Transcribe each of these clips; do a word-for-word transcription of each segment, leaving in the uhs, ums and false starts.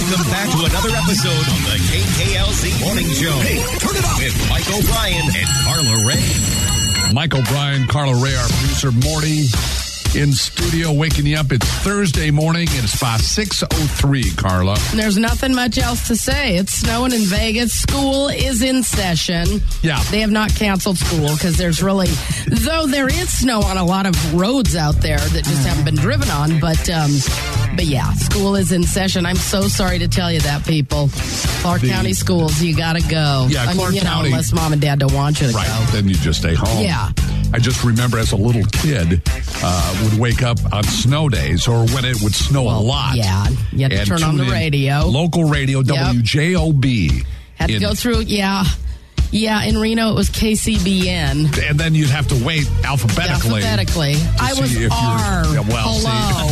Welcome back to another episode of the K K L Z Morning Show. Hey, turn it up with Mike O'Brien and Carla Ray. Mike O'Brien, Carla Ray, our producer, Morty, in studio, waking you up. It's Thursday morning. It's about six oh three, Carla. There's nothing much else to say. It's snowing in Vegas. School is in session. Yeah. They have not canceled school because there's really, though there is snow on a lot of roads out there that just haven't been driven on. But, um, but yeah, school is in session. I'm so sorry to tell you that, people. Clark The- County schools, you got to go. Yeah, I Clark mean, you County- know, unless mom and dad don't want you to Right. go. Then you just stay home. Yeah. I just remember as a little kid, uh, would wake up on snow days or when it would snow a lot. Yeah, you had to and turn on tune the in radio. Local radio, Yep. W J O B. Had to in- go through, yeah. Yeah, in Reno, it was K C B N. And then you'd have to wait alphabetically. Alphabetically. I see was if you're- R. Yeah, well, see.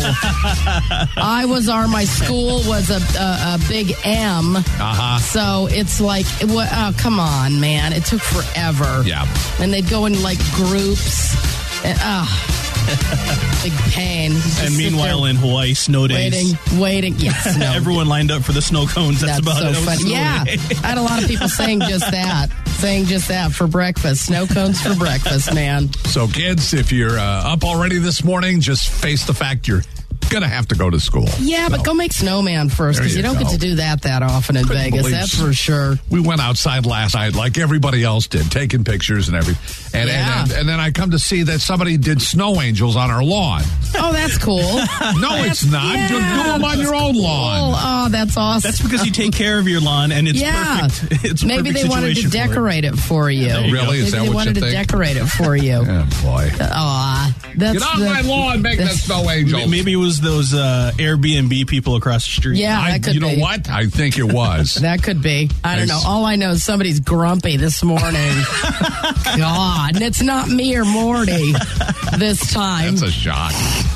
Hello. I was R. My school was a, a, a big M. Uh-huh. So it's like, it wa- oh, come on, man. It took forever. Yeah. And they'd go in like groups. And, oh, big pain. Just And sit meanwhile, there in Hawaii, snow days. waiting, waiting. Yes, no. Everyone lined up for the snow cones. That's, That's about so it. It was funny. snow Yeah, day. I had a lot of people saying just that, saying just that for breakfast. Snow cones for breakfast, man. So, kids, if you're uh, up already this morning, just face the fact you're going to have to go to school. Yeah, So, but go make snowman first There because you you don't go. get to do that that often in Couldn't Vegas. believe That's s- for sure. We went outside last night like everybody else did, taking pictures and everything. And, Yeah. and, and, and then I come to see that somebody did snow angels on our lawn. Oh, that's cool. No, it's not. yeah. Do, do them on your own lawn. Oh, that's awesome. That's because you take care of your lawn, and it's yeah. perfect. It's a Maybe perfect they wanted to situation for it. decorate it for you. There you go. Really? Is Maybe that they what wanted you to think? decorate it for you. Oh, boy. Aw, that's Get off the- my lawn, make that that's- snow angel. Maybe it was those uh, Airbnb people across the street. Yeah, I, that could you know be. what? I think it was. That could be. I don't know. Nice. All I know is somebody's grumpy this morning. God, and it's not me or Morty this time. That's a shock.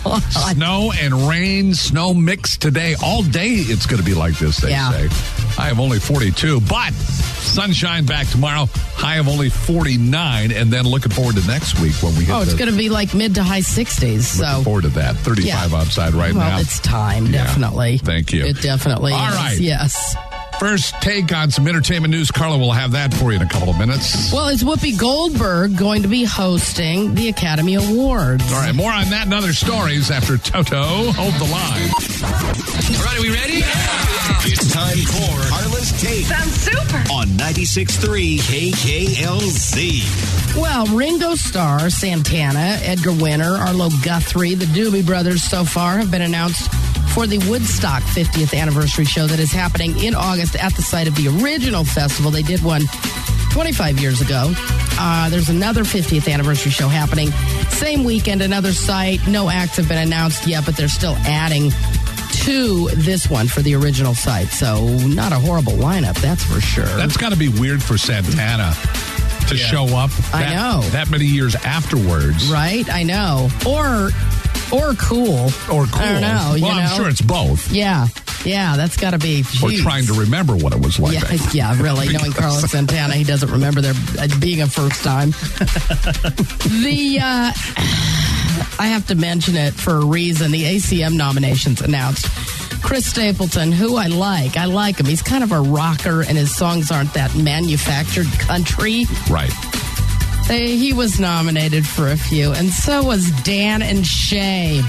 Snow and rain, snow mix today. All day it's going to be like this, they Yeah. say. I have only forty-two, but sunshine back tomorrow. High of only forty-nine, and then looking forward to next week when we hit Oh, it's the, going to be like mid to high sixties. looking So, forward to that. thirty-five Yeah. outside right well, now. it's time, Yeah. definitely. Thank you. It definitely All is. right. Yes. First take on some entertainment news. Carla will have that for you in a couple of minutes. Well, is Whoopi Goldberg going to be hosting the Academy Awards? All right, more on that and other stories after Toto. Hold the line. All right, are we ready? It's time for Carla's Take. Sounds super. On ninety-six point three K K L Z. Well, Ringo Starr, Santana, Edgar Winter, Arlo Guthrie, the Doobie Brothers so far have been announced for the Woodstock fiftieth anniversary show that is happening in August at the site of the original festival. They did one twenty-five years ago. Uh, there's another fiftieth anniversary show happening. Same weekend, another site. No acts have been announced yet, but they're still adding to this one for the original site. So not a horrible lineup, that's for sure. That's got to be weird for Santana to Yeah. show up I that, know. that many years afterwards. Right? I know. Or or cool. Or cool. I don't know. You well, I'm know? sure it's both. Yeah. Yeah, that's got to be. Or geez. trying to remember what it was like. Yeah, back then. yeah, really. Knowing Carlos Santana, he doesn't remember there uh, being a first time. the uh, I have to mention it for a reason. The A C M nominations announced. Chris Stapleton, who I like, I like him. He's kind of a rocker, and his songs aren't that manufactured country. Right. They, he was nominated for a few, and so was Dan and Shay.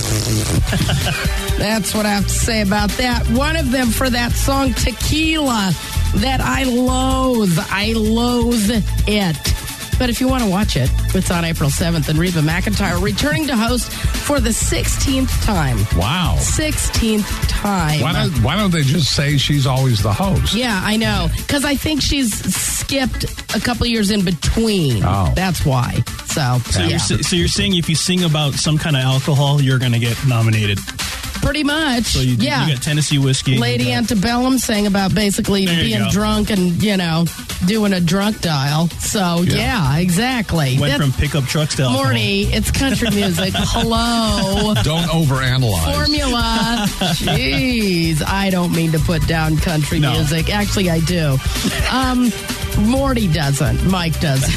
That's what I have to say about that. One of them for that song Tequila that I loathe. I loathe it. But if you want to watch it, it's on April seventh, and Reba McEntire returning to host for the sixteenth time. Wow. sixteenth time. Why don't, why don't they just say she's always the host? Yeah, I know. Because I think she's skipped a couple years in between. Oh. That's why. So, So, yeah. you're, sa- so you're saying if you sing about some kind of alcohol, you're going to get nominated. Pretty much. So you, yeah. you got Tennessee whiskey. Lady you got- Antebellum sang about basically There you being go. drunk and, you know, doing a drunk dial. So, Yeah. yeah, exactly. Went That's- from pickup trucks to alcohol. Morty, it's country music. Hello. Don't overanalyze. Formula. Jeez. I don't mean to put down country No. music. Actually, I do. Um, Morty doesn't. Mike doesn't.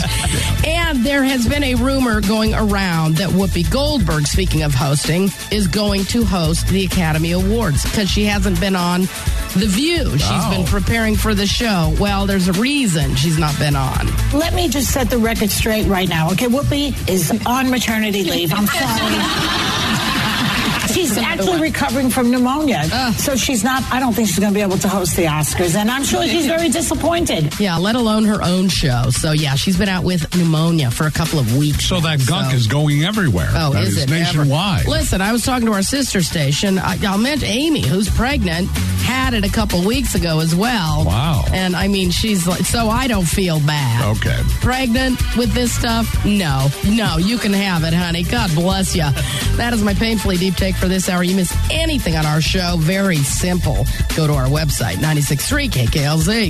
And there has been a rumor going around that Whoopi Goldberg, speaking of hosting, is going to host the Academy Awards because she hasn't been on The View. She's Oh. been preparing for the show. Well, there's a reason she's not been on. Let me just set the record straight right now. Okay, Whoopi is on maternity leave. I'm sorry. She's actually recovering from pneumonia. Uh. So she's not, I don't think she's going to be able to host the Oscars. And I'm sure she's very disappointed. Yeah, let alone her own show. So, yeah, she's been out with pneumonia for a couple of weeks. So now, that gunk so. is going everywhere. Oh, That is it nationwide. Ever? Listen, I was talking to our sister station. I, I meant Amy, who's pregnant, had it a couple weeks ago as well. Wow. And I mean, she's like, so I don't feel bad. Okay. Pregnant with this stuff? No. No, you can have it, honey. God bless you. That is my painfully deep take for this hour. You miss anything on our show, very simple. Go to our website, nine six three K K L Z.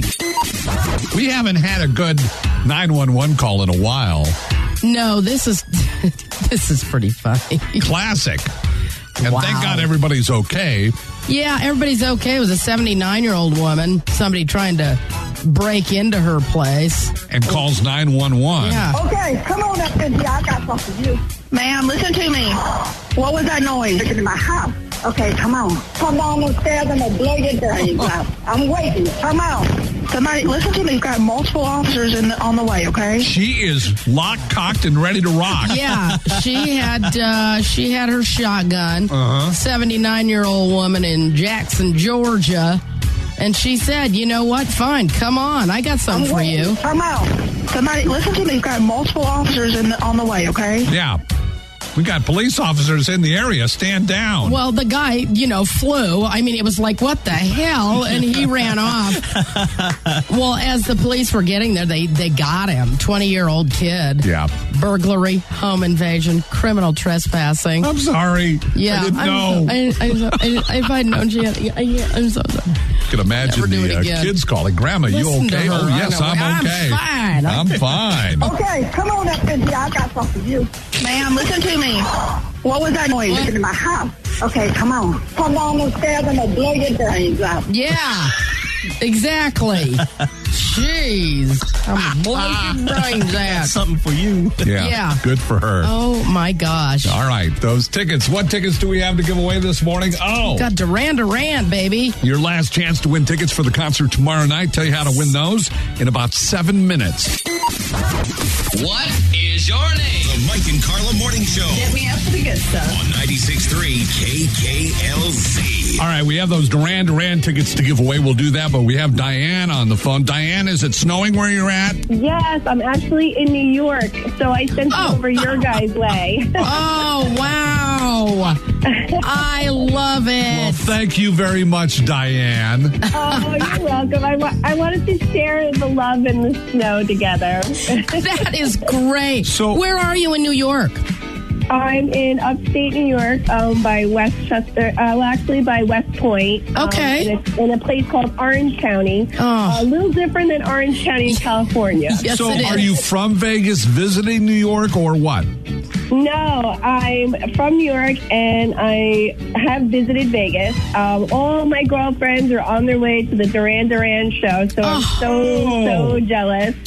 We haven't had a good nine one one call in a while. No, this is this is pretty funny. Classic. And Wow. thank God everybody's okay. Yeah, everybody's okay. It was a seventy-nine-year-old woman, somebody trying to break into her place. And calls nine one one. Yeah. Okay, come on up in here. I got something for you. Ma'am, listen to me. What was that noise? It's in my house. Okay, come on. Come down the stairs and I'll blow your brains out. I'm waiting. Come on. Somebody, listen to me. We've got multiple officers in the, on the way, okay? She is locked, cocked, and ready to rock. Yeah, she had uh, she had her shotgun. Uh-huh. seventy-nine-year-old woman in Jackson, Georgia. And she said, you know what? Fine, come on. I got something for you. Come on. Somebody, listen to me. We've got multiple officers in the, on the way, okay? Yeah. We got police officers in the area. Stand down. Well, the guy, you know, flew. I mean, it was like, what the hell? And he ran off. Well, as the police were getting there, they, they got him. twenty-year-old kid. Yeah. Burglary, home invasion, criminal trespassing. I'm sorry. Yeah. I didn't I'm know. So, I, I'm so, I, if I'd known she had, I, I'm so sorry. I can imagine Never do the it uh, again. kids calling, Grandma, Listen you to okay? her. Oh, yes, I know. I'm I'm okay. fine. I'm fine. Okay, come on up in here. I got something for you. Ma'am, listen to me. What was that noise? It's in my house. Okay, come on. Come down the stairs and I'll blow your brains out. Yeah, exactly. Jeez. I'm blowing your brains out. Something for you. Yeah. Yeah. Good for her. Oh, my gosh. All right. Those tickets. What tickets do we have to give away this morning? Oh. Got Duran Duran, baby. Your last chance to win tickets for the concert tomorrow night. Tell you how to win those in about seven minutes. What is your name? The Mike and Carla Morning Show. Get me up to the good stuff. On ninety-six point three K K L Z. All right, we have those Duran Duran tickets to give away. We'll do that, but we have Diane on the phone. Diane, is it snowing where you're at? Yes, I'm actually in New York, so I sent Oh. it over your guys' way. Oh, wow. I love Well, it. thank you very much, Diane. Oh, you're welcome. I, wa- I wanted to share the love and the snow together. That is great. So- where are you in New York? I'm in upstate New York, um, by Westchester, uh, well, actually by West Point. um, Okay. in, a, in a place called Orange County. Oh. A little different than Orange County in California. Yes, so it is. are you from Vegas visiting New York or what? No, I'm from New York, and I have visited Vegas. Um, all my girlfriends are on their way to the Duran Duran show, so I'm so, so jealous.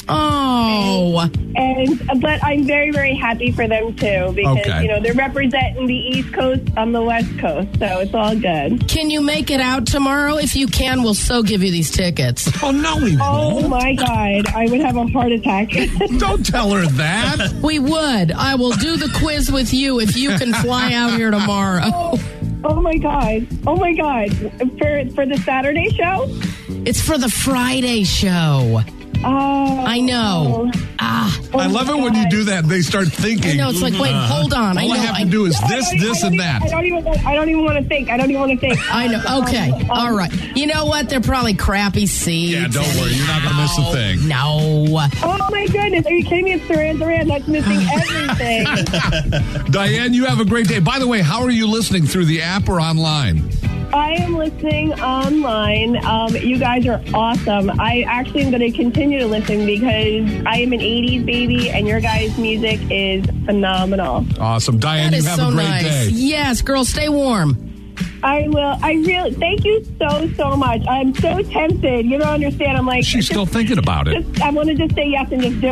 Oh. And but I'm very, very happy for them, too, because, Okay. you know, they're representing the East Coast on the West Coast, so it's all good. Can you make it out tomorrow? If you can, we'll so give you these tickets. Oh, no, we Oh, won't. my God. I would have a heart attack. Don't tell her that. We would. I will do the quiz with you if you can fly out here tomorrow. Oh, my God. Oh, my God. For, for the Saturday show? It's for the Friday show. Oh. I know. Ah. Oh I love my it when you God. do that. They start thinking. I know. It's like, wait, hold on. I All know. I have to I, do is I this, don't even- this, I don't and even- that. I don't even. I don't even want to think. I don't even want to think. I know. Okay. Um, All right. You know what? They're probably crappy seats. Yeah, don't worry. You're not going to miss a thing. No. Oh my goodness! Are you kidding me? It's Duran Duran. That's missing everything. Diane, you have a great day. By the way, how are you listening? Through the app or online? I am listening online. Um, you guys are awesome. I actually am going to continue to listen because I am an eighties baby, and your guys' music is phenomenal. Awesome. Diane, That you is have so a great nice. day. Yes, girl, stay warm. I will. I really thank you so so much. I'm so tempted. You don't understand. I'm like she's still thinking about it. Just, I want to just say yes and just do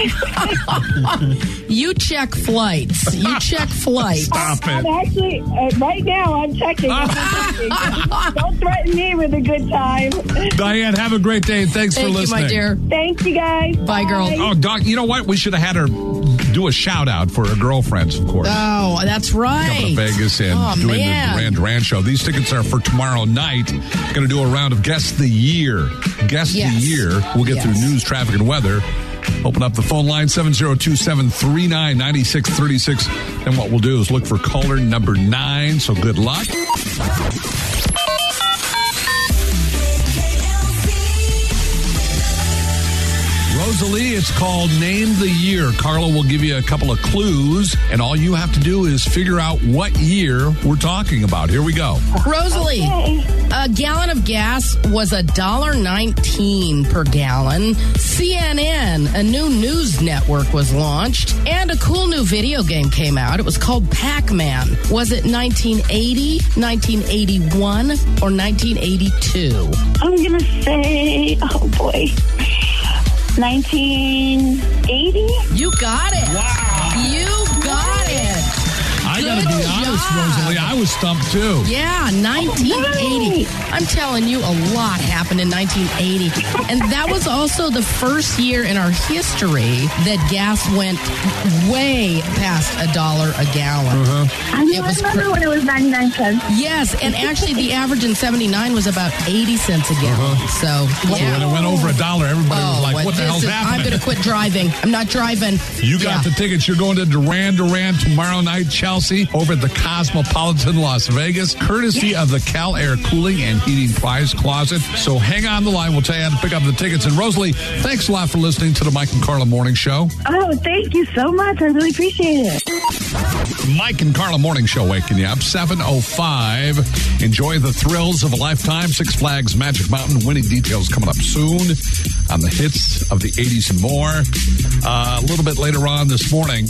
it. You check flights. You check flights. Stop it. I'm actually uh, right now. I'm checking. Don't threaten me with a good time. Diane, have a great day. Thanks Thank for you, listening. my dear. Thank you guys. Bye, girl. Oh, Doc, you know what? We should have had her do a shout out for her girlfriends, of course. Oh, that's right. Coming to Vegas and oh, doing man. the Duran Duran show. These tickets are for tomorrow night. Going to do a round of Guess the Year. Guess Yes. the Year. We'll get Yes. through news, traffic, and weather. Open up the phone line, seven zero two seven three nine nine six three six. And what we'll do is look for caller number nine. So good luck. Rosalie, it's called Name the Year. Carla will give you a couple of clues, and all you have to do is figure out what year we're talking about. Here we go. Rosalie, a gallon of gas was a dollar nineteen per gallon. C N N, a new news network, was launched, and a cool new video game came out. It was called Pac-Man. Was it nineteen eighty, nineteen eighty-one, or nineteen eighty-two? I'm going to say, oh boy, nineteen eighty? You got it. Wow. You got it. I got to Good be honest, job. Rosalie, I was stumped too. Yeah, nineteen eighty. Right. I'm telling you, a lot happened in nineteen eighty. And that was also the first year in our history that gas went way past a dollar a gallon. Uh-huh. I It was remember cr- when it was ninety-nine cents. Yes, and actually the average in seventy-nine was about eighty cents a gallon. So, So yeah. when it went over a dollar, everybody was Oh, like, well, what the this hell's is- happening? I'm going to quit driving. I'm not driving. You got Yeah. the tickets. You're going to Duran Duran tomorrow night, Chelsea, over at the Cosmopolitan Las Vegas, courtesy of the Cal Air Cooling and Heating Prize Closet. So hang on the line. We'll tell you how to pick up the tickets. And Rosalie, thanks a lot for listening to the Mike and Carla Morning Show. Oh, thank you so much. I really appreciate it. Mike and Carla Morning Show waking you up, seven oh five. Enjoy the thrills of a lifetime. Six Flags Magic Mountain. Winning details coming up soon on the hits of the eighties and more. Uh, a little bit later on this morning,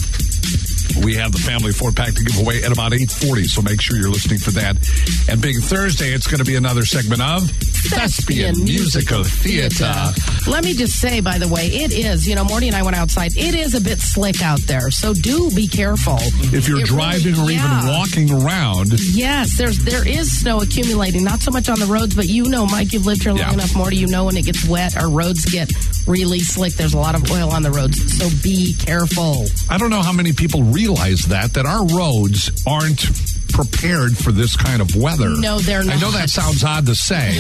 we have the family four-pack to give away at about eight forty, so make sure you're listening for that. And Big Thursday, it's going to be another segment of Thespian Musical Theater. Let me just say, by the way, it is, you know, Morty and I went outside. It is a bit slick out there, so do be careful. If you're It driving really- or yeah. even walking around, Yes, there's there is snow accumulating. Not so much on the roads, but you know, Mike, you've lived here long Yeah. enough, Morty. You know when it gets wet, our roads get really slick. There's a lot of oil on the roads, so be careful. I don't know how many people realize that, that our roads aren't prepared for this kind of weather. No, they're I know not. that sounds odd to say,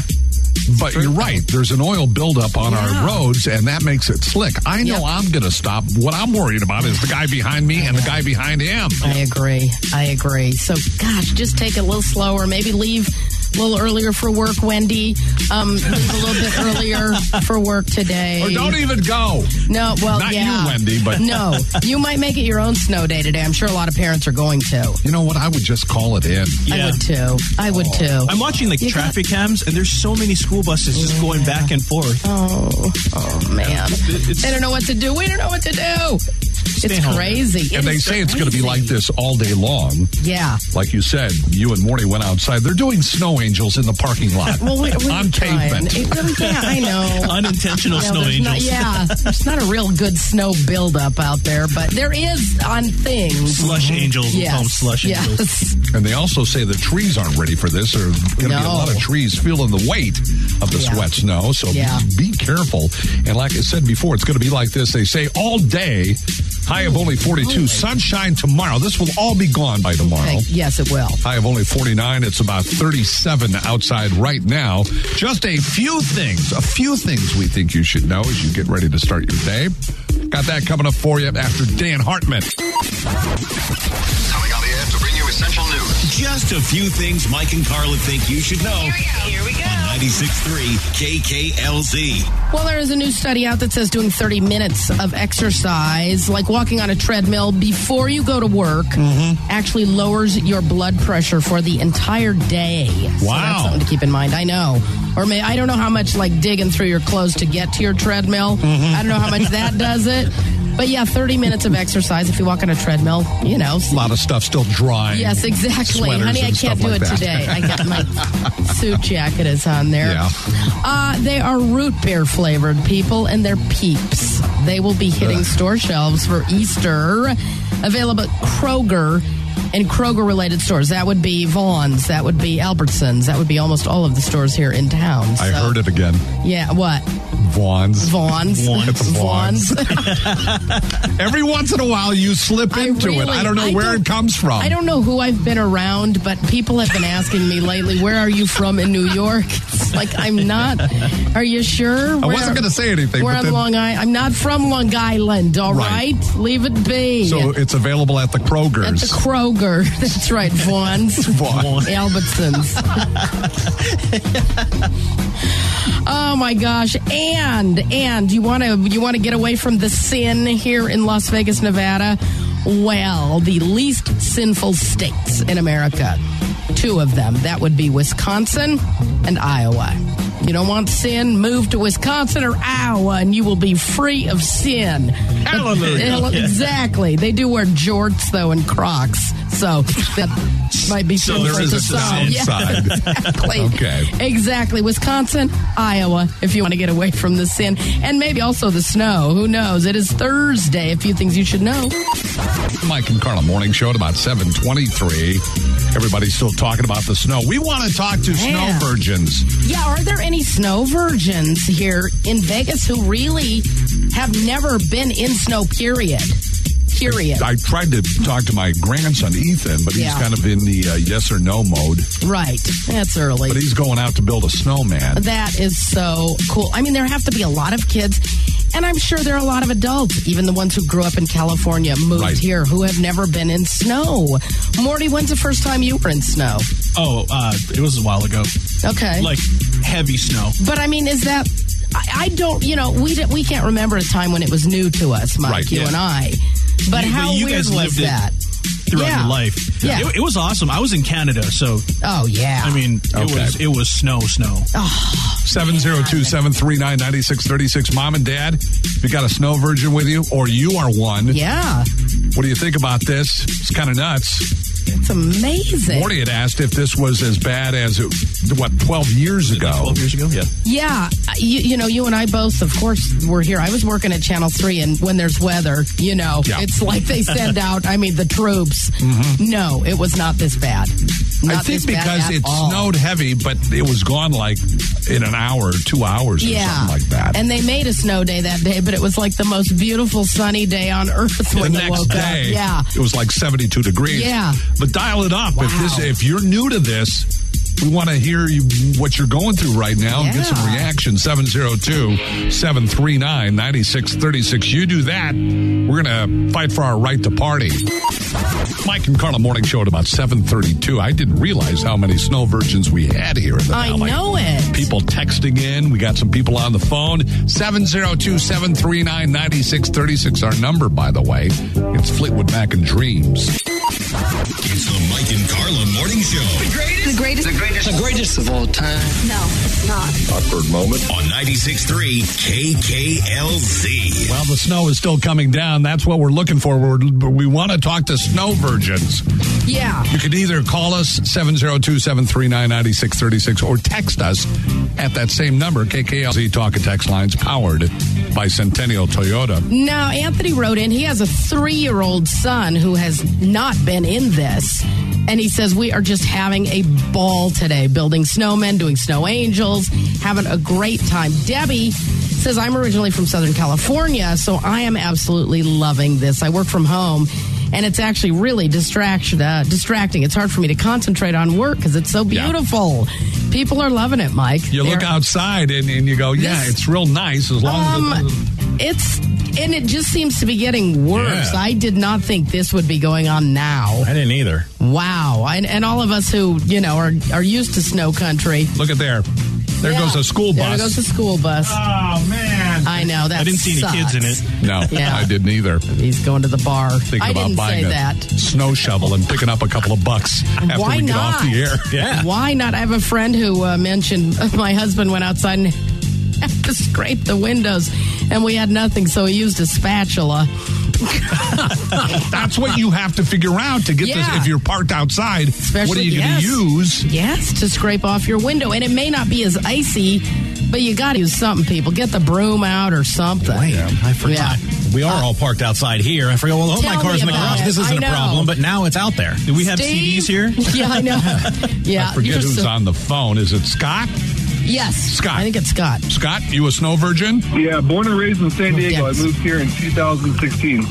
but you're right. There's an oil buildup on Yeah. our roads, and that makes it slick. I know Yep. I'm going to stop. What I'm worried about is the guy behind me and the guy behind him. I agree. I agree. So, gosh, just take it a little slower. Maybe leave a little earlier for work, Wendy. Um, leave a little bit earlier for work today. Or don't even go. No, well, Not yeah. you, Wendy, but- no, you might make it your own snow day today. I'm sure a lot of parents are going to. You know what? I would just call it in. I Yeah. would too. I would too. I'm watching the You got- traffic cams, and there's so many school buses just going back and forth. Oh, oh man. It's- They don't know what to do. We don't know what to do. Stay It's home. crazy. And It they is say it's going to be crazy. like this all day long. Yeah. Like you said, you and Morty went outside. They're doing snow angels in the parking lot Well, we, we're on trying. pavement. It really- yeah, I know. Unintentional No, snow there's angels. Not, yeah, there's not a real good snow buildup out there, but there is on things. Slush angels. Yes. We'll call them slush angels. Yes. And they also say the trees aren't ready for this. There are going to be a No. lot of trees feeling the weight of the Yeah. wet snow. So Yeah. be careful. And like I said before, it's going to be like this. They say all day, high of only forty-two. Sunshine tomorrow. This will all be gone by tomorrow. Okay, yes, it will. High of only forty-nine. It's about thirty-seven outside right now. Just a few things, a few things we think you should know as you get ready to start your day. Got that coming up for you after Dan Hartman. Coming on the air to bring you essential news. Just a few things Mike and Carla think you should know. Here we go. On ninety-six point three K K L Z. Well, there is a new study out that says doing thirty minutes of exercise, like walking on a treadmill before you go to work, actually lowers your blood pressure for the entire day. So Wow. that's something to keep in mind. I know. Or may, I don't know how much, like, digging through your clothes to get to your treadmill. I don't know how much that does it. But yeah, thirty minutes of exercise if you walk on a treadmill, you know. A lot of stuff still drying. Yes, exactly. sweaters honey, I and can't stuff do like it that. today. I got my suit jacket is on there. Yeah. Uh, they are root beer flavored, people, and they're Peeps. They will be hitting Ugh. store shelves for Easter. Available at Kroger and Kroger-related stores. That would be Vaughn's. That would be Albertsons. That would be almost all of the stores here in town. I So- heard it again. Yeah, what? Vaughn's. Vaughn's. Vaughn's. It's a Vaughn's. Every once in a while, you slip I into it. really- I don't know I where don't- it comes from. I don't know who I've been around, but people have been asking me lately, where are you from in New York? It's like, I'm not. Are you sure? I wasn't going to say anything. We're but on then, Long Island. I'm not from Long Island, all Right. right? Leave it be. So it's available at the At Kroger's. the Kroger. That's right, Vaughn's. Vaughn's. Albertsons. Oh my gosh. And and you want to you want to get away from the sin here in Las Vegas, Nevada? Well, the least sinful states in America. Two of them. That would be Wisconsin and Iowa. You don't want sin? Move to Wisconsin or Iowa, and you will be free of sin. Hallelujah. Exactly. They do wear jorts, though, and Crocs. So that might be So sinful there is to a some. sin side. Exactly. Okay. Exactly. Wisconsin, Iowa, if you want to get away from the sin. And maybe also the snow. Who knows? It is Thursday. A few things you should know. Mike and Carla morning show at about seven twenty-three. Everybody's still talking about the snow. We want to talk to Yeah. snow virgins. Yeah, are there any snow virgins here in Vegas who really have never been in snow, period? Period. I tried to talk to my grandson, Ethan, but he's Yeah. kind of in the uh, yes or no mode. Right. That's early. But he's going out to build a snowman. That is so cool. I mean, there have to be a lot of kids, and I'm sure there are a lot of adults, even the ones who grew up in California, moved Right. here, who have never been in snow. Morty, when's the first time you were in snow? Oh, uh, it was a while ago. Okay. Like heavy snow. But I mean, is that? I, I don't. You know, we d- we can't remember a time when it was new to us, Mike. Right, you yeah. and I. But You- how but you weird guys was lived it that? Throughout Yeah. your life. Yeah. It, it was awesome. I was in Canada, so Oh yeah. I mean, it Okay. was it was snow, snow. seven zero two, seven three nine, nine six three six. Mom and Dad, if you got a snow virgin with you, or you are one, yeah. what do you think about this? It's kind of nuts. It's amazing. Morty had asked if this was as bad as, it, what, twelve years ago? Twelve years ago, yeah. Yeah, you, you know, you and I both, of course, were here. I was working at Channel three, and when there's weather, you know, Yeah. it's like they send out, I mean, the troops. No, it was not this bad. Not I think this bad because at it all. snowed heavy, but it was gone like in an hour, two hours, or Yeah. something like that. And they made a snow day that day, but it was like the most beautiful sunny day on earth the when you next woke day, up. Yeah. it was like seventy-two degrees. Yeah. But dial it up. If this, Wow. if you're new to this, we want to hear you, what you're going through right now and get some Yeah. reaction. seven zero two, seven three nine, nine six three six. You do that, we're going to fight for our right to party. Mike and Carla morning show at about seven thirty-two. I didn't realize how many snow virgins we had here in the I valley. know it. People texting in. We got some people on the phone. seven zero two, seven three nine, nine six three six, our number, by the way. It's Fleetwood Mac and Dreams. It's the Mike and Carla morning show. The greatest. The greatest. The greatest. The greatest of all time. No, it's not. Awkward moment on ninety-six point three K K L Z. Well, the snow is still coming down. That's what we're looking for. We're, we want to talk to snow virgins. Yeah. You can either call us seven zero two, seven three nine, nine six three six or text us at that same number. K K L Z Talk and Text Lines powered by Centennial Toyota. Now, Anthony wrote in, he has a three-year-old son who has not been in this. And he says, we are just having a ball today, building snowmen, doing snow angels, having a great time. Debbie says, I'm originally from Southern California, so I am absolutely loving this. I work from home, and it's actually really distraction, uh, distracting. It's hard for me to concentrate on work because it's so beautiful. Yeah. People are loving it, Mike. You They're, look outside and, and you go, yeah, This- it's real nice as long um, as it it's, and it just seems to be getting worse. Yeah. I did not think this would be going on now. I didn't either. Wow. And, and all of us who, you know, are, are used to snow country. Look at there. There Yeah. goes a school bus. There goes a school bus. Oh, man. I know, that I didn't see any kids in sucks. it. No, Yeah. I didn't either. He's going to the bar. Thinking I about didn't buying say a that. snow shovel and picking up a couple of bucks after Why we get not? off the air. Yeah. Why not? I have a friend who uh, mentioned my husband went outside and had to scrape the windows, and we had nothing, so he used a spatula. That's what you have to figure out to get Yeah. this. If you're parked outside, Especially, what are you yes. going to use? Yes, to scrape off your window. And it may not be as icy, but you got to use something, people. Get the broom out or something. Wait, I forgot. Yeah. We are all parked outside here. I forgot, well, oh, Tell my car's me in the about garage. it. This isn't I a know. problem, but now it's out there. Do we have Steve? C Ds here? Yeah, I know. Yeah, I forget you're who's so- on the phone. Is it Scott? Yes, Scott. I think it's Scott. Scott, you a snow virgin? Yeah, born and raised in San Diego. Yes. I moved here in two thousand sixteen.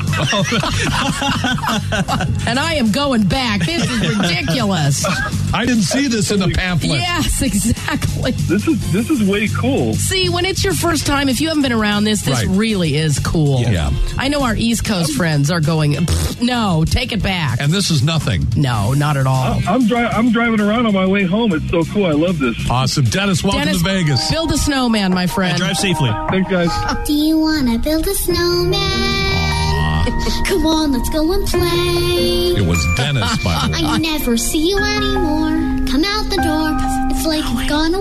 And I am going back. This is ridiculous. I didn't see this in the pamphlet. Yes, exactly. This is this is way cool. See, when it's your first time, if you haven't been around this, this Right. really is cool. Yeah. I know our East Coast friends are going, "Pfft, no, take it back. And this is nothing. No, not at all. I'm dri- I'm driving around on my way home. It's so cool. I love this. Awesome. Dennis, welcome Dennis, to Vegas. build a snowman, my friend. Drive safely. Thanks, guys. Do you want to build a snowman? Come on, let's go and play. It was Dennis, by the way. I never see you anymore. Come out the door. It's like you've gone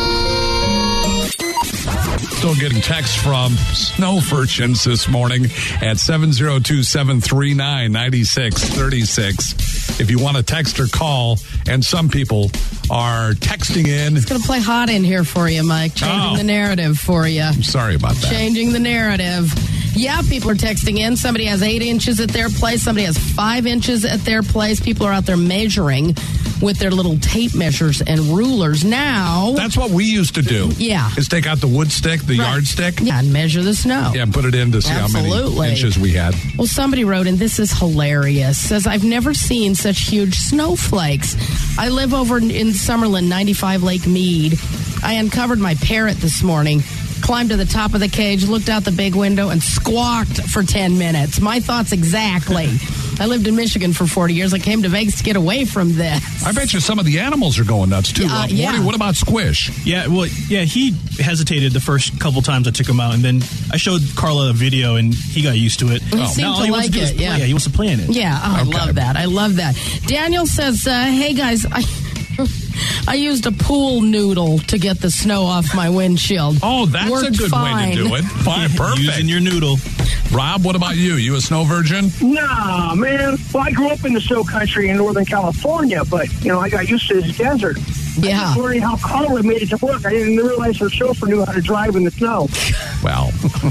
away. Still getting texts from snow virgins this morning at seven zero two, seven three nine, nine six three six. If you want to text or call, and some people are texting in. It's going to play hot in here for you, Mike. Changing Oh. the narrative for you. I'm sorry about that. Changing the narrative. Yeah, people are texting in. Somebody has eight inches at their place. Somebody has five inches at their place. People are out there measuring with their little tape measures and rulers. Now, That's what we used to do. Yeah. Is take out the wood stick, the Right. yardstick. yeah, and measure the snow. Yeah, and put it in to see how Absolutely. many inches we had. Well, somebody wrote, and this is hilarious, says, I've never seen such huge snowflakes. I live over in- in Summerlin, ninety-five Lake Mead. I uncovered my parrot this morning, climbed to the top of the cage, looked out the big window, and squawked for ten minutes. My thoughts exactly. I lived in Michigan for forty years. I came to Vegas to get away from this. I bet you some of the animals are going nuts, too. Uh, Uh, yeah. Morty, what about Squish? Yeah, well, yeah, he hesitated the first couple times I took him out, and then I showed Carla a video, and he got used to it. He seemed now all to he wants like to do is it, play. yeah. yeah, he wants to play in it. Yeah, oh, I Okay. love that. I love that. Daniel says, uh, hey, guys, I... I used a pool noodle to get the snow off my windshield. Oh, that's Worked a good fine. way to do it. Fine, perfect. Using your noodle. Rob, what about you? You a snow virgin? Nah, man. Well, I grew up in the snow country in Northern California, but, you know, I got used to this desert. Yeah. I was learning how Carla made it to work. I didn't realize her chauffeur knew how to drive in the snow. Well,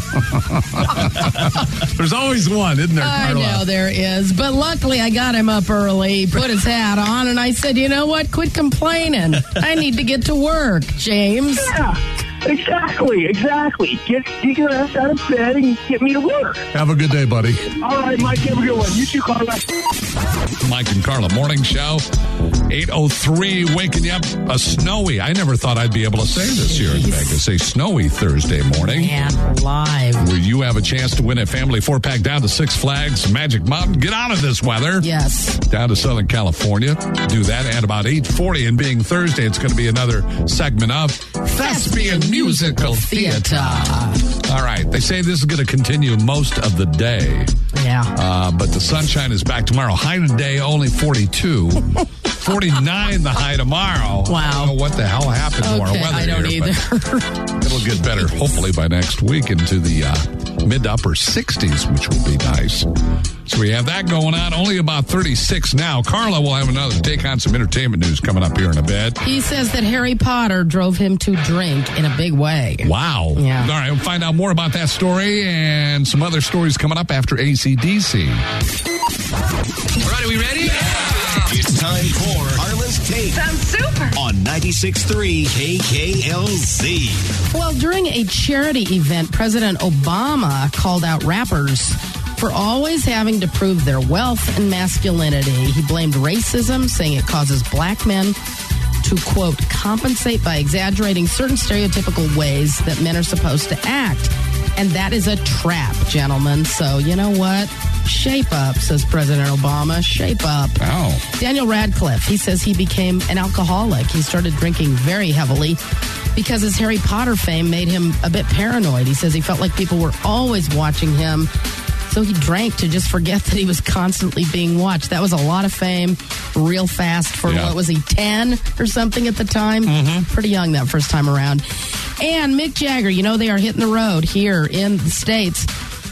there's always one, isn't there, I Carla? know there is, but luckily I got him up early, put his hat on, and I said, you know what? Quit complaining. I need to get to work, James. Yeah, exactly, exactly. Get, get your ass out of bed and get me to work. Have a good day, buddy. All right, Mike, have a good one. You too, Carla. Mike and Carla morning show. eight oh three, waking you up a snowy. I never thought I'd be able to say this here in Vegas. A snowy Thursday morning. Man, live. Where you have a chance to win a family four pack down to Six Flags Magic Mountain. Get out of this weather. Yes. Down to Southern California. Do that at about eight forty. And being Thursday, it's going to be another segment of Thespian Musical Theater. All right. They say this is going to continue most of the day. Yeah. Uh, but the sunshine is back tomorrow. High today, only forty-two. forty-nine the high tomorrow. Wow. I don't know what the hell happened to our Okay, weather I don't here, either. but it'll get better, hopefully, by next week into the uh, mid to upper sixties, which will be nice. So we have that going on. Only about thirty-six now. Carla will have another take on some entertainment news coming up here in a bit. He says that Harry Potter drove him to drink in a big way. Wow. Yeah. All right, we'll find out more about that story and some other stories coming up after A C D C. All right, are we ready? It's time for Carla's Take. Sounds super. On ninety-six point three K K L Z. Well, during a charity event, President Obama called out rappers for always having to prove their wealth and masculinity. He blamed racism, saying it causes black men to, quote, compensate by exaggerating certain stereotypical ways that men are supposed to act. And that is a trap, gentlemen. So, you know what? Shape up, says President Obama. Shape up. Oh. Daniel Radcliffe, he says he became an alcoholic. He started drinking very heavily because his Harry Potter fame made him a bit paranoid. He says he felt like people were always watching him. So he drank to just forget that he was constantly being watched. That was a lot of fame real fast for, Yeah. what was he, ten or something at the time? Mm-hmm. Pretty young that first time around. And Mick Jagger, you know, they are hitting the road here in the States.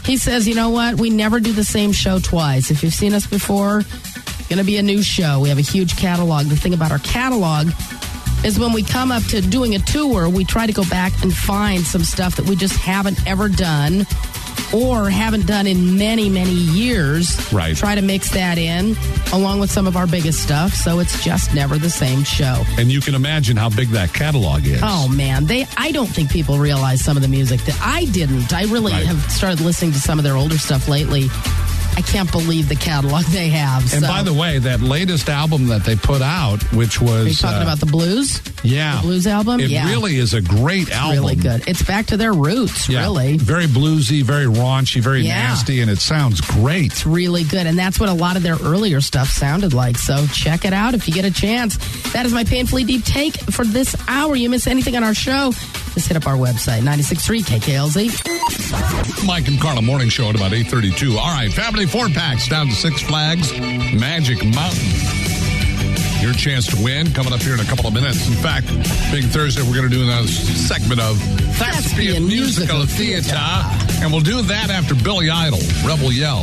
He says, you know what? We never do the same show twice. If you've seen us before, going to be a new show. We have a huge catalog. The thing about our catalog is when we come up to doing a tour, we try to go back and find some stuff that we just haven't ever done or haven't done in many, many years. Right. Try to mix that in along with some of our biggest stuff, so it's just never the same show. And you can imagine how big that catalog is. Oh, man. They. I don't think people realize some of the music that I didn't. I really Right. have started listening to some of their older stuff lately. I can't believe the catalog they have. And so. by the way, that latest album that they put out, which was... Are you talking uh, about the blues? Yeah. The blues album? It yeah. really is a great It's album. really good. It's back to their roots, Yeah. really. Very bluesy, very raunchy, very Yeah. nasty, and it sounds great. It's really good. And that's what a lot of their earlier stuff sounded like. So check it out if you get a chance. That is my Painfully Deep take for this hour. You miss anything on our show, just hit up our website, ninety-six point three K K L Z. Mike and Carla Morning Show at about eight thirty-two. All right, family four-packs down to Six Flags Magic Mountain. Your chance to win coming up here in a couple of minutes. In fact, being Thursday, we're going to do another segment of Thespian, Thespian Musical, Musical Theater. Theater. And we'll do that after Billy Idol, Rebel Yell.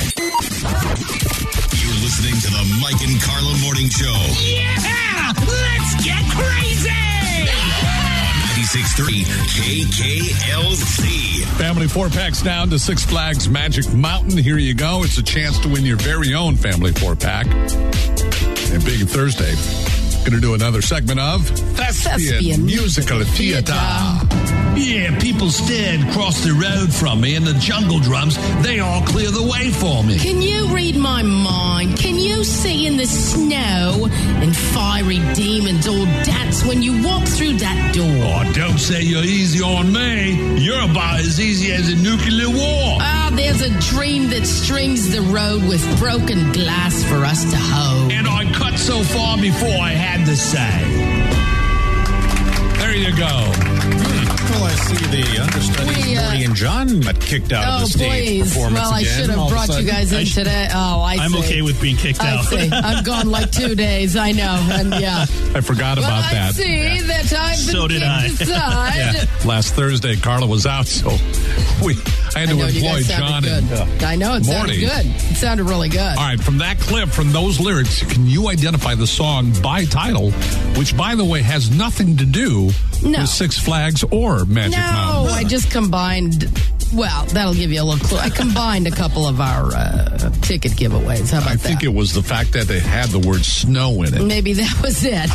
You're listening to the Mike and Carla Morning Show. Yeah! Let's get crazy! ninety-six point three K K L Z. Family four-packs down to Six Flags Magic Mountain. Here you go. It's a chance to win your very own family four-pack. And Big Thursday, going to do another segment of Thespian, Thespian Musical Theater. Yeah, people stared across the road from me, and the jungle drums, they all clear the way for me. Can you read my mind? Can you see in the snow and fiery demons all dance when you walk through that door? Oh, don't say you're easy on me. You're about as easy as a nuclear war. Ah, there's a dream that strings the road with broken glass for us to hold. And I cut so far before I had to say. There you go. Well, I see the understudies, We, uh, Morty and John, got kicked out Oh, of the stage please. performance Well, I again. should have all of a brought you sudden. guys in today. Oh, I I'm see. okay with being kicked I out. see. I've gone like two days. I know. And yeah. I forgot Well, about I that. see that I've been So did kicked I. aside. Yeah. Last Thursday, Carla was out, so we I had I to know, you employ guys John sounded and good. uh, I know, it sounded Morty. good. It sounded really good. All right, from that clip, from those lyrics, can you identify the song by title, which, by the way, has nothing to do No. with Six Flags or Magic No, Mountain? I just combined. Well, that'll give you a little clue. I combined a couple of our uh, ticket giveaways. How about I think that? it was the fact that they had the word snow in it. Maybe that was it.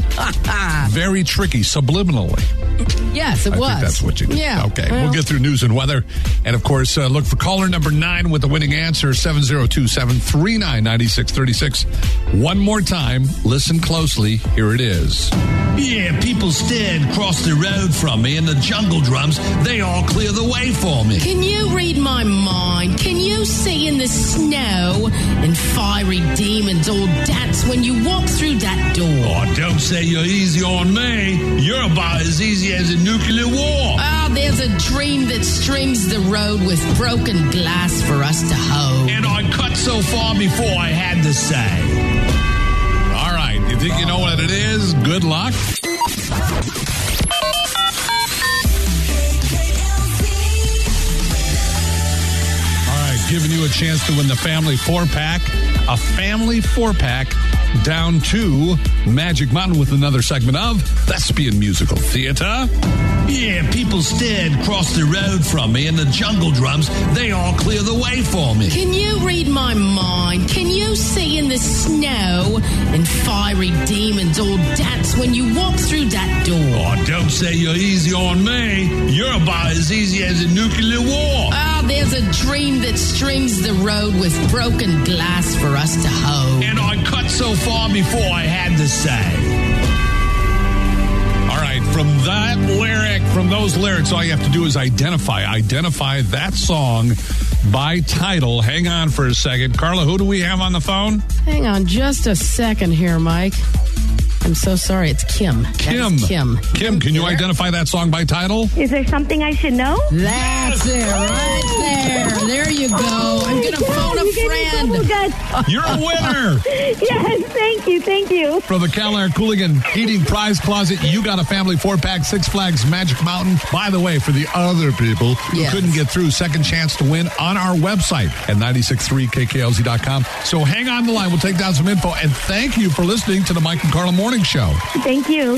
Very tricky, subliminally. Yes, it I was. think that's what you did. Yeah. Okay, well, we'll get through news and weather. And, of course, uh, look for caller number nine with the winning answer, seven zero two seven, three nine nine six three six. One more time. Listen closely. Here it is. Yeah, people stared across the road from me, and the jungle drums, they all clear the way for me. Can you read my mind? Can you see in the snow and fiery demons all dance when you walk through that door? Oh, don't say you're easy on me. You're about as easy as a nuclear war. Ah, there's a dream that strings the road with broken glass for us to hold. And I cut so far before I had to say. All right. You think you know what it is? Good luck. Giving you a chance to win the family four-pack, a family four-pack down to Magic Mountain with another segment of Thespian Musical Theater. Yeah, people stared across the road from me, and the jungle drums, they all clear the way for me. Can you read my mind? Can you see in the snow and fiery demons all dance when you walk through that door? Oh, don't say you're easy on me. You're about as easy as a nuclear war. Ah, there's a dream that strings the road with broken glass for us to hold. And I cut so far before I had to say. All right, from that lyric, from those lyrics, all you have to do is identify. Identify that song by title. Hang on for a second. Carla, who do we have on the phone? Hang on just a second here, Mike. I'm so sorry. It's Kim. Kim. That's Kim. Kim, can you identify that song by title? Is there something I should know? That's it, right there. There you go. I'm going to phone a friend. You're a winner. Yes, thank you, thank you. From the Cadillac Cooligan Heating Prize Closet, you got a family four-pack, Six Flags Magic Mountain. By the way, for the other people who Yes. couldn't get through, second chance to win on our website at nine six three K K L Z dot com. So hang on the line. We'll take down some info. And thank you for listening to the Mike and Carla Morning Show. Thank you.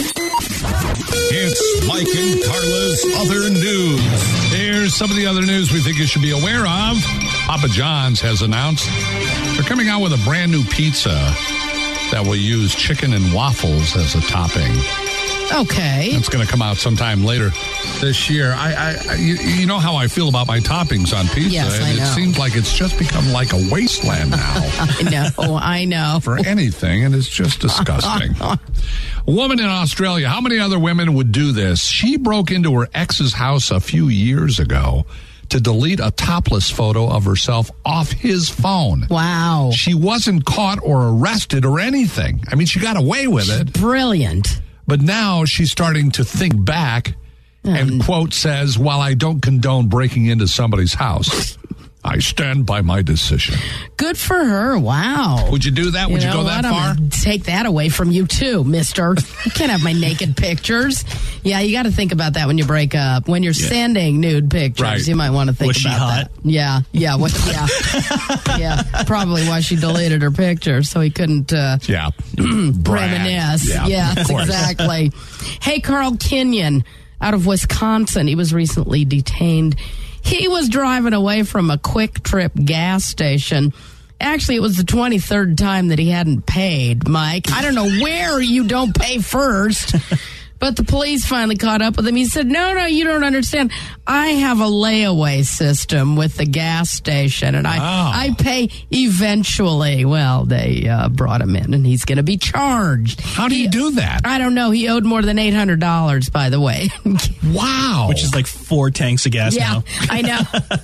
It's Mike and Carla's Other News. Here's some of the other news we think you should be aware of. Papa John's has announced they're coming out with a brand new pizza that will use chicken and waffles as a topping. Okay. It's going to come out sometime later this year. I, I, you, you know how I feel about my toppings on pizza. Yes, and I it know. seems like it's just become like a wasteland now. I know, I know. For anything, and it's just disgusting. A woman in Australia, how many other women would do this? She broke into her ex's house a few years ago to delete a topless photo of herself off his phone. Wow. She wasn't caught or arrested or anything. I mean, she got away with it. Brilliant. But now she's starting to think back and, quote, says, while I don't condone breaking into somebody's house, I stand by my decision. Good for her. Wow. Would you do that? Would you, know go that what? far? I'm gonna take that away from you, too, mister. You can't have my naked pictures. Yeah, you got to think about that when you break up. When you're Yeah. sending nude pictures, Right. you might want to think Was she about hot? that. Yeah, yeah, what, yeah. yeah, probably why she deleted her picture, so he couldn't uh, Yeah. reminisce. Yeah, yes, of course. exactly. Hey, Carl Kenyon out of Wisconsin. He was recently detained. He was driving away from a Quick Trip gas station. Actually, it was the twenty-third time that he hadn't paid, Mike. I don't know where you don't pay first. But the police finally caught up with him. He said, no, no, you don't understand. I have a layaway system with the gas station, and I, Wow. I pay eventually. Well, they uh, brought him in, and he's going to be charged. How do He- you do that? I don't know. He owed more than eight hundred dollars, by the way. Wow. Which is like four tanks of gas yeah, now. I know.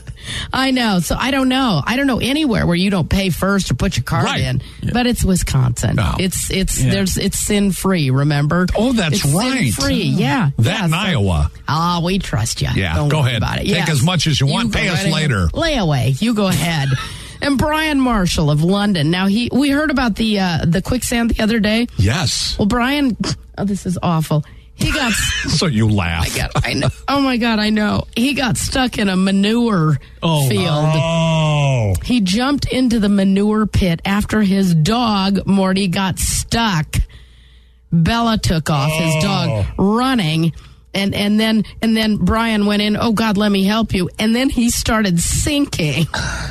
I know. So I don't know. I don't know anywhere where you don't pay first or put your card Right. in. But it's Wisconsin. No. It's it's Yeah. there's it's sin free. Remember? Oh, that's it's right. Sin free. Yeah. That yeah, in so- Iowa. Ah, we trust you. Yeah, Don't go worry ahead. About it. Take Yes. as much as you want. go Pay us right ahead. later. Layaway. You go ahead. And Brian Marshall of London. Now he we heard about the uh, the quicksand the other day. Yes. Well, Brian, oh, this is awful. He got. So you laugh. I got. I know. Oh my God, I know. He got stuck in a manure Oh. field. Oh. He jumped into the manure pit after his dog, Morty, got stuck. Bella took off, his Oh. dog, running. And, and then and then Brian went in, oh, God, let me help you. And then he started sinking.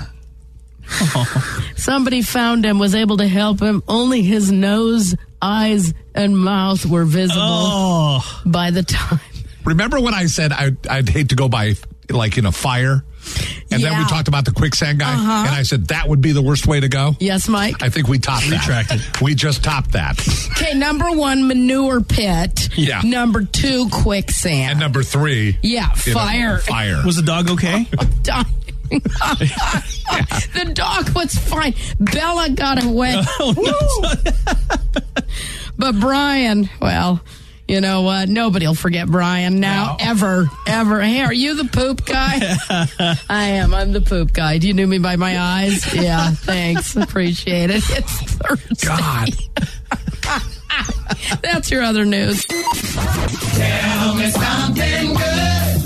Somebody found him, was able to help him. Only his nose, eyes, and mouth were visible Oh. by the time. Remember when I said I'd, I'd hate to go by, like, in a fire? And then we Yeah. talked about the quicksand guy? Uh-huh. And I said that would be the worst way to go? Yes, Mike? I think we topped that. Retracted. We just topped that. Okay, number one, manure pit. Yeah. Number two, quicksand. And number three. Yeah, you know, fire. fire. Was the dog okay? Dying. The dog was fine. Bella got away. Oh, But Brian, well, you know what? Nobody will forget Brian now, ever, ever. Hey, are you the poop guy? I am. I'm the poop guy. Do you know me by my eyes? Yeah, thanks. Appreciate it. It's Thursday. God. That's your other news. Tell me something good.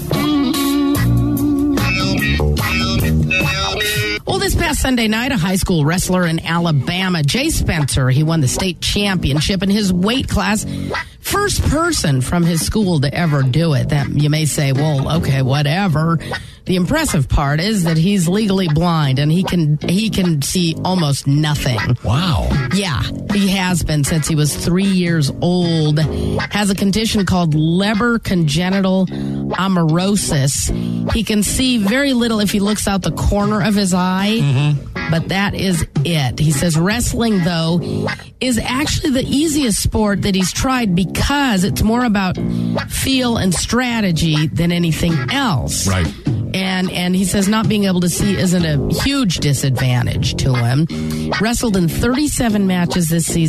Well, this past Sunday night, a high school wrestler in Alabama, Jay Spencer, he won the state championship in his weight class. First person from his school to ever do it. That you may say, well, okay, whatever. The impressive part is that he's legally blind and he can he can see almost nothing. Wow. Yeah, he has been since he was three years old. Has a condition called Leber congenital amaurosis. He can see very little if he looks out the corner of his eye, but that is it. He says wrestling, though, is actually the easiest sport that he's tried because it's more about feel and strategy than anything else. Right. And and he says not being able to see isn't a huge disadvantage to him. Wrestled in thirty-seven matches this season.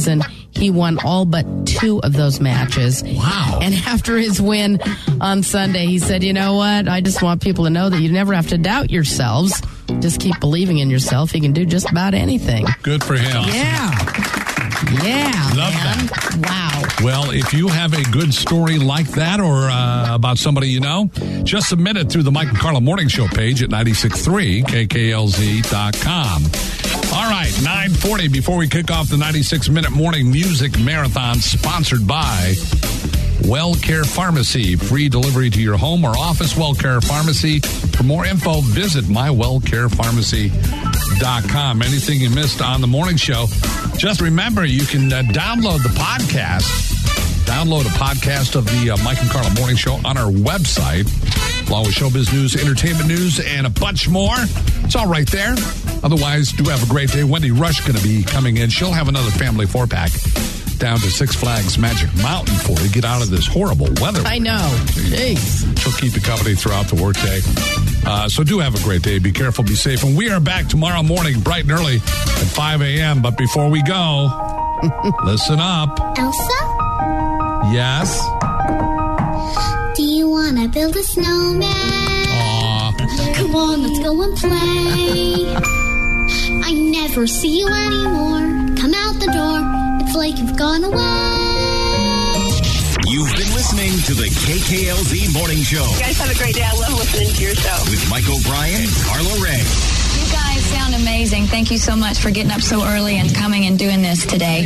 He won all but two of those matches. Wow. And after his win on Sunday, he said, you know what? I just want people to know that you never have to doubt yourselves. Just keep believing in yourself. You can do just about anything. Good for him. Yeah. Yeah. Love man. that. Wow. Well, if you have a good story like that or uh, about somebody you know, just submit it through the Mike and Carla Morning Show page at ninety-six point three K K L Z dot com. All right, nine forty before we kick off the ninety-six minute morning music marathon sponsored by WellCare Pharmacy. Free delivery to your home or office. WellCare Pharmacy. For more info, visit my well care pharmacy dot com. Anything you missed on the morning show, just remember you can uh, download the podcast. Download a podcast of the uh, Mike and Carla Morning Show on our website, along with showbiz news, entertainment news, and a bunch more. It's all right there. Otherwise, do have a great day. Wendy Rush going to be coming in. She'll have another family four-pack down to Six Flags Magic Mountain for you. Get out of this horrible weather. I know. Jeez. She'll keep you company throughout the workday. Uh, so do have a great day. Be careful. Be safe. And we are back tomorrow morning, bright and early at five a.m. But before we go, listen up. Elsa? Yes? Do you want to build a snowman? Aw. Come on, let's go and play. I never see you anymore. Come out the door. It's like you've gone away. You've been listening to the K K L Z Morning Show. You guys have a great day. I love listening to your show. With Mike O'Brien and Carla Ray. You guys sound amazing. Thank you so much for getting up so early and coming and doing this today.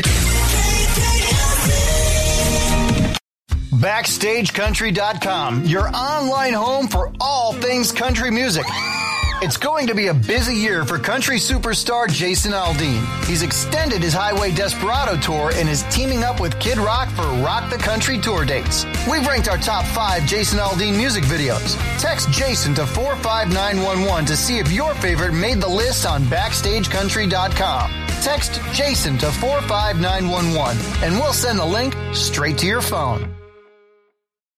Backstage Country dot com, your online home for all things country music. It's going to be a busy year for country superstar Jason Aldean. He's extended his Highway Desperado tour and is teaming up with Kid Rock for Rock the Country tour dates. We've ranked our top five Jason Aldean music videos. Text Jason to four five nine one one to see if your favorite made the list on Backstage Country dot com. Text Jason to four five nine one one and we'll send the link straight to your phone.